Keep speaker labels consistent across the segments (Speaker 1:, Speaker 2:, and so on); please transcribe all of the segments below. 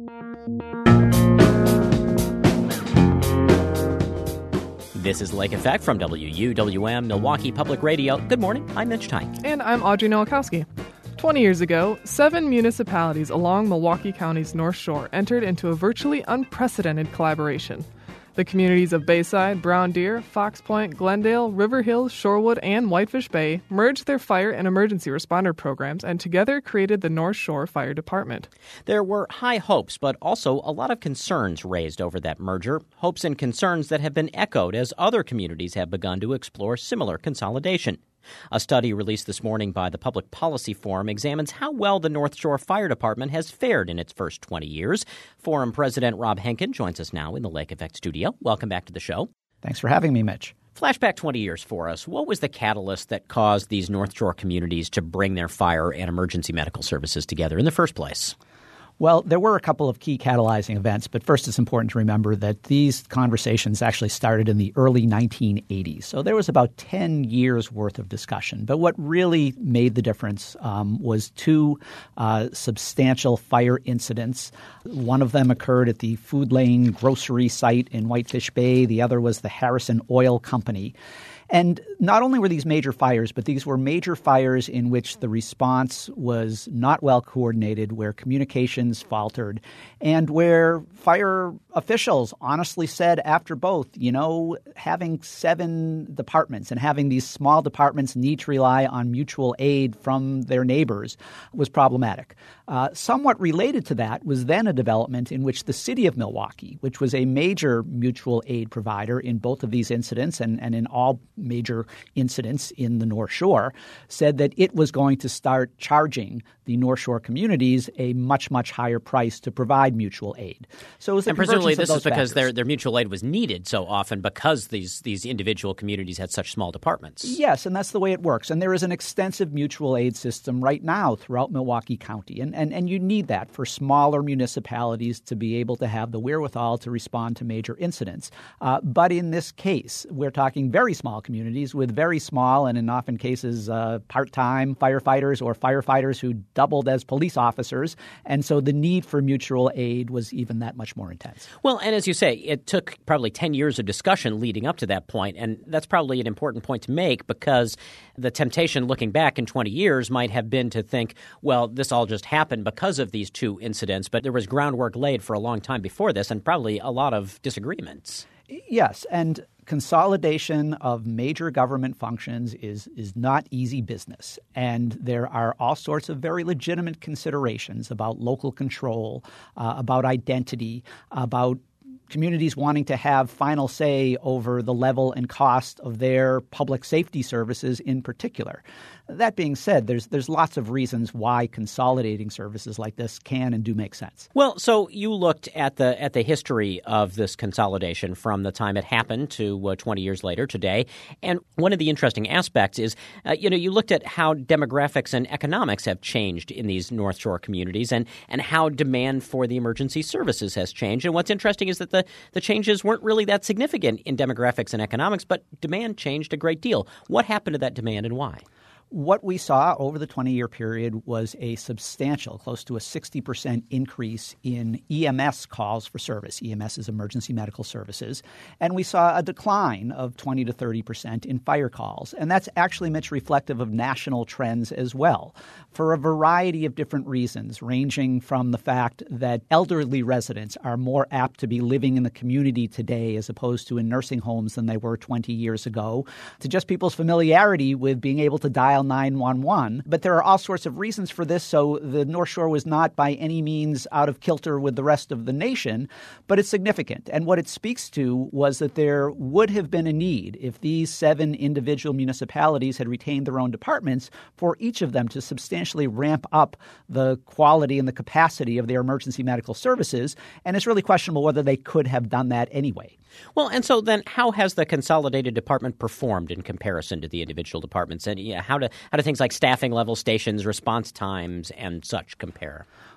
Speaker 1: This is Lake Effect from WUWM Milwaukee Public Radio. Good morning. I'm Mitch Tyke.
Speaker 2: And I'm Audrey Nowakowski. 20 years ago, 7 municipalities along Milwaukee County's North Shore entered into a virtually unprecedented collaboration. The communities of Bayside, Brown Deer, Fox Point, Glendale, River Hills, Shorewood, and Whitefish Bay merged their fire and emergency responder programs and together created the North Shore Fire Department.
Speaker 1: There were high hopes, but also a lot of concerns raised over that merger, hopes and concerns that have been echoed as other communities have begun to explore similar consolidation. A study released this morning by the Public Policy Forum examines how well the North Shore Fire Department has fared in its first 20 years. Forum President Rob Henkin joins us now in the Lake Effect studio. Welcome back to the show.
Speaker 3: Thanks for having me, Mitch.
Speaker 1: Flashback 20 years for us. What was the catalyst that caused these North Shore communities to bring their fire and emergency medical services together in the first place?
Speaker 3: Well, there were a couple of key catalyzing events, but first it's important to remember that these conversations actually started in the early 1980s. So there was about 10 years worth of discussion. But what really made the difference was two substantial fire incidents. One of them occurred at the Food Lane grocery site in Whitefish Bay. The other was the Harrison Oil Company. And not only were these major fires, but these were major fires in which the response was not well coordinated, where communications faltered, and where fire officials honestly said after both, having 7 departments and having these small departments need to rely on mutual aid from their neighbors was problematic. Somewhat related to that was then a development in which the city of Milwaukee, which was a major mutual aid provider in both of these incidents and in all major incidents in the North Shore, said that it was going to start charging the North Shore communities a much, much higher price to provide mutual aid. So it was the
Speaker 1: presumably this is because
Speaker 3: factors.
Speaker 1: their mutual aid was needed so often because these individual communities had such small departments.
Speaker 3: Yes, and that's the way it works. And there is an extensive mutual aid system right now throughout Milwaukee County. And you need that for smaller municipalities to be able to have the wherewithal to respond to major incidents. But in this case, we're talking very small communities with very small and in often cases part-time firefighters or firefighters who doubled as police officers. And so the need for mutual aid was even that much more intense.
Speaker 1: Well, and as you say, it took probably 10 years of discussion leading up to that point. And that's probably an important point to make because the temptation looking back in 20 years might have been to think, well, this all just happened because of these 2 incidents. But there was groundwork laid for a long time before this and probably a lot of disagreements.
Speaker 3: Yes, and consolidation of major government functions is not easy business. And there are all sorts of very legitimate considerations about local control, about identity, about communities wanting to have final say over the level and cost of their public safety services in particular. That being said, there's lots of reasons why consolidating services like this can and do make sense. Well,
Speaker 1: so you looked at the history of this consolidation from the time it happened to 20 years later today. And one of the interesting aspects is, you looked at how demographics and economics have changed in these North Shore communities and how demand for the emergency services has changed. And what's interesting is that the changes weren't really that significant in demographics and economics, but demand changed a great deal. What happened to that demand and why?
Speaker 3: What we saw over the 20-year period was a substantial, close to a 60% increase in EMS calls for service. EMS is emergency medical services. And we saw a decline of 20 to 30% in fire calls. And that's actually, Mitch, reflective of national trends as well, for a variety of different reasons, ranging from the fact that elderly residents are more apt to be living in the community today as opposed to in nursing homes than they were 20 years ago, to just people's familiarity with being able to dial 911. But there are all sorts of reasons for this, so the North Shore was not by any means out of kilter with the rest of the nation, but it's significant. And what it speaks to was that there would have been a need, if these 7 individual municipalities had retained their own departments, for each of them to substantially ramp up the quality and the capacity of their emergency medical services. And it's really questionable whether they could have done that anyway.
Speaker 1: Well, and so then how has the consolidated department performed in comparison to the individual departments? And how do things like staffing level, stations, response times, and such compare?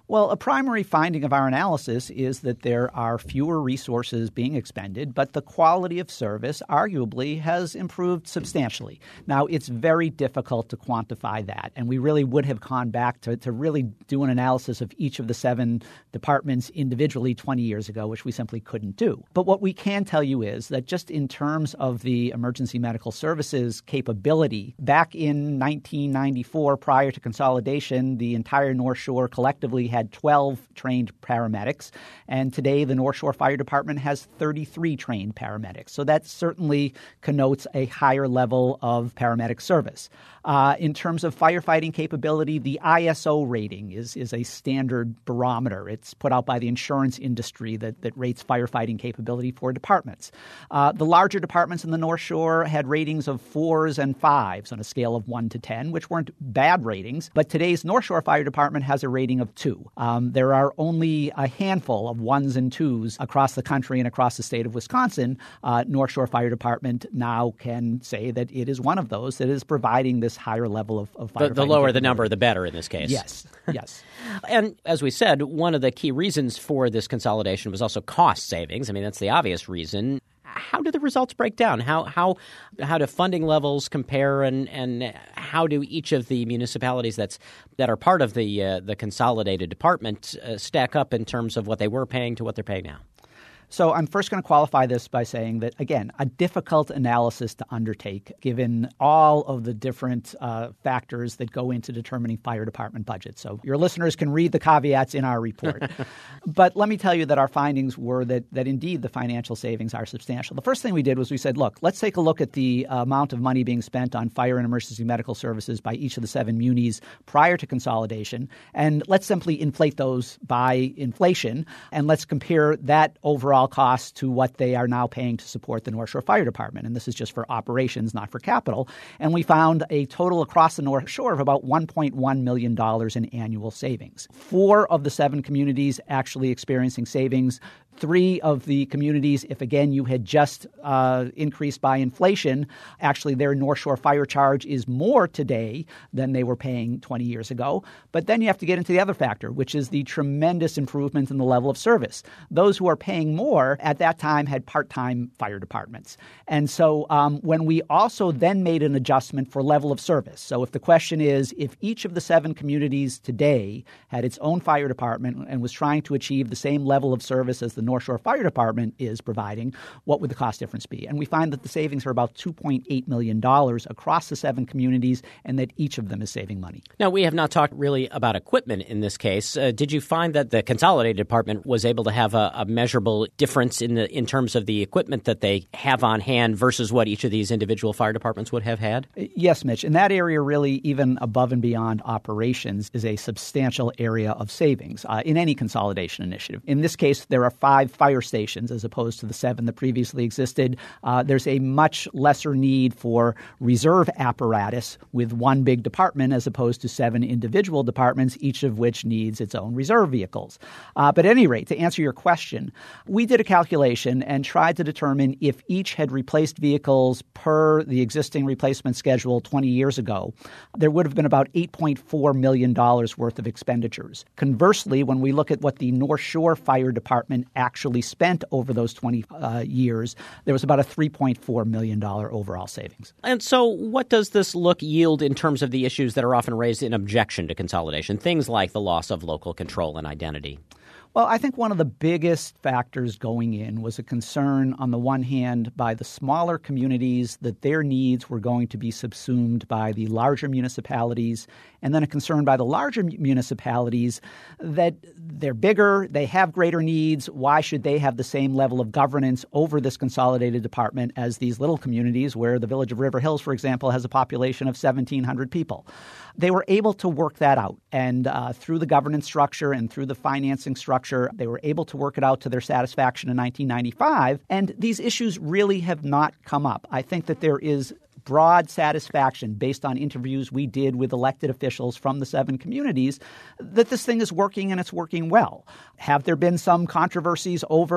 Speaker 3: Well, a primary finding of our analysis is that there are fewer resources being expended, but the quality of service arguably has improved substantially. Now, it's very difficult to quantify that, and we really would have gone back to really do an analysis of each of the 7 departments individually 20 years ago, which we simply couldn't do. But what we can tell you is that just in terms of the emergency medical services capability, back in 1994, prior to consolidation, the entire North Shore collectively had 12 trained paramedics, and today the North Shore Fire Department has 33 trained paramedics. So that certainly connotes a higher level of paramedic service. In terms of firefighting capability, the ISO rating is a standard barometer. It's put out by the insurance industry that rates firefighting capability for departments. The larger departments in the North Shore had ratings of 4s and 5s on a scale of 1 to 10, which weren't bad ratings. But today's North Shore Fire Department has a rating of 2. There are only a handful of 1s and 2s across the country and across the state of Wisconsin. North Shore Fire Department now can say that it is one of those that is providing this higher level of firefighting.
Speaker 1: The lower the number, the better in this case.
Speaker 3: Yes, yes.
Speaker 1: And as we said, one of the key reasons for this consolidation was also cost savings. I mean, that's the obvious reason. How do the results break down? How do funding levels compare, and how do each of the municipalities that are part of the consolidated department stack up in terms of what they were paying to what they're paying now?
Speaker 3: So I'm first going to qualify this by saying that, again, a difficult analysis to undertake given all of the different factors that go into determining fire department budgets. So your listeners can read the caveats in our report. But let me tell you that our findings were that indeed the financial savings are substantial. The first thing we did was we said, look, let's take a look at the amount of money being spent on fire and emergency medical services by each of the 7 munis prior to consolidation, and let's simply inflate those by inflation, and let's compare that overall cost to what they are now paying to support the North Shore Fire Department. And this is just for operations, not for capital. And we found a total across the North Shore of about $1.1 million in annual savings. 4 of the 7 communities actually experiencing savings. 3 of the communities, if again you had just increased by inflation, actually their North Shore fire charge is more today than they were paying 20 years ago. But then you have to get into the other factor, which is the tremendous improvement in the level of service. Those who are paying more at that time had part-time fire departments. And so when we also then made an adjustment for level of service, so if the question is if each of the 7 communities today had its own fire department and was trying to achieve the same level of service as the North Shore Fire Department is providing, what would the cost difference be? And we find that the savings are about $2.8 million across the 7 communities, and that each of them is saving money.
Speaker 1: Now, we have not talked really about equipment in this case. Did you find that the consolidated department was able to have a measurable difference in terms of the equipment that they have on hand versus what each of these individual fire departments would have had?
Speaker 3: Yes, Mitch. In that area, really, even above and beyond operations is a substantial area of savings in any consolidation initiative. In this case, there are 5 fire stations as opposed to the 7 that previously existed. There's a much lesser need for reserve apparatus with 1 big department as opposed to 7 individual departments, each of which needs its own reserve vehicles. But at any rate, to answer your question, we did a calculation and tried to determine if each had replaced vehicles per the existing replacement schedule 20 years ago, there would have been about $8.4 million worth of expenditures. Conversely, when we look at what the North Shore Fire Department actually spent over those 20 years, there was about a $3.4 million overall savings.
Speaker 1: And so what does this look yield in terms of the issues that are often raised in objection to consolidation, things like the loss of local control and identity?
Speaker 3: Well, I think one of the biggest factors going in was a concern, on the one hand, by the smaller communities that their needs were going to be subsumed by the larger municipalities, and then a concern by the larger municipalities that they're bigger, they have greater needs. Why should they have the same level of governance over this consolidated department as these little communities where the village of River Hills, for example, has a population of 1,700 people? They were able to work that out, and through the governance structure and through the financing structure, they were able to work it out to their satisfaction in 1995, and these issues really have not come up. I think that there is broad satisfaction based on interviews we did with elected officials from the 7 communities that this thing is working and it's working well. Have there been some controversies over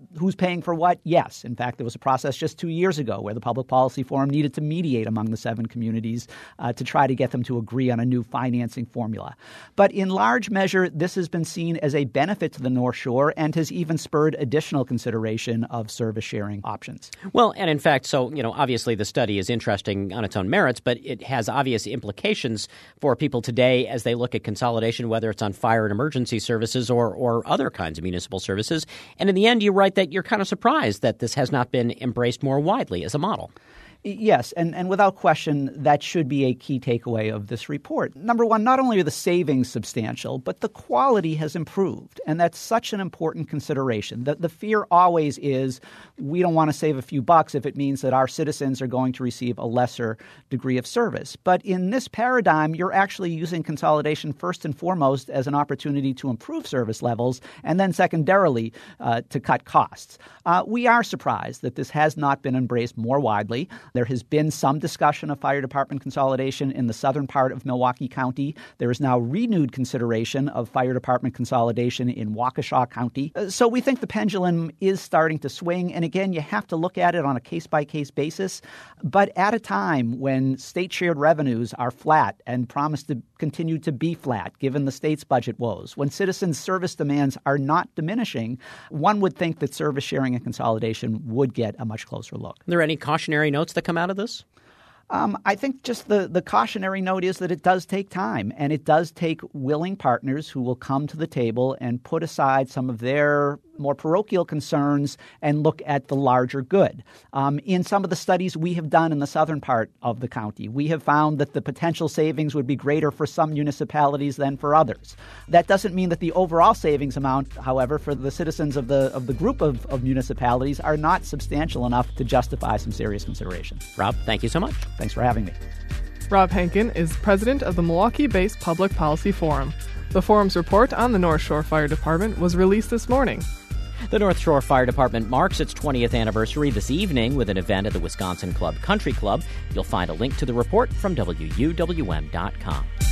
Speaker 3: who's paying for what? Yes. In fact, there was a process just 2 years ago where the Public Policy Forum needed to mediate among the 7 communities to try to get them to agree on a new financing formula. But in large measure, this has been seen as a benefit to the North Shore and has even spurred additional consideration of service sharing options.
Speaker 1: Well, and in fact, so, obviously the study is interesting on its own merits, but it has obvious implications for people today as they look at consolidation, whether it's on fire and emergency services or other kinds of municipal services. And in the end, you write that you're kind of surprised that this has not been embraced more widely as a model.
Speaker 3: Yes, and without question, that should be a key takeaway of this report. Number one, not only are the savings substantial, but the quality has improved. And that's such an important consideration. The fear always is we don't want to save a few bucks if it means that our citizens are going to receive a lesser degree of service. But in this paradigm, you're actually using consolidation first and foremost as an opportunity to improve service levels and then secondarily to cut costs. We are surprised that this has not been embraced more widely. There has been some discussion of fire department consolidation in the southern part of Milwaukee County. There is now renewed consideration of fire department consolidation in Waukesha County. So we think the pendulum is starting to swing. And again, you have to look at it on a case-by-case basis. But at a time when state shared revenues are flat and promise to continue to be flat, given the state's budget woes, when citizens' service demands are not diminishing, one would think that service sharing and consolidation would get a much closer look.
Speaker 1: Are there any cautionary notes that come out of this?
Speaker 3: I think just the cautionary note is that it does take time, and it does take willing partners who will come to the table and put aside some of their more parochial concerns and look at the larger good. In some of the studies we have done in the southern part of the county, we have found that the potential savings would be greater for some municipalities than for others. That doesn't mean that the overall savings amount, however, for the citizens of the group of municipalities are not substantial enough to justify some serious consideration.
Speaker 1: Rob, thank you so much.
Speaker 3: Thanks for having me.
Speaker 2: Rob Henkin is president of the Milwaukee-based Public Policy Forum. The forum's report on the North Shore Fire Department was released this morning.
Speaker 1: The North Shore Fire Department marks its 20th anniversary this evening with an event at the Wisconsin Club Country Club. You'll find a link to the report from WUWM.com.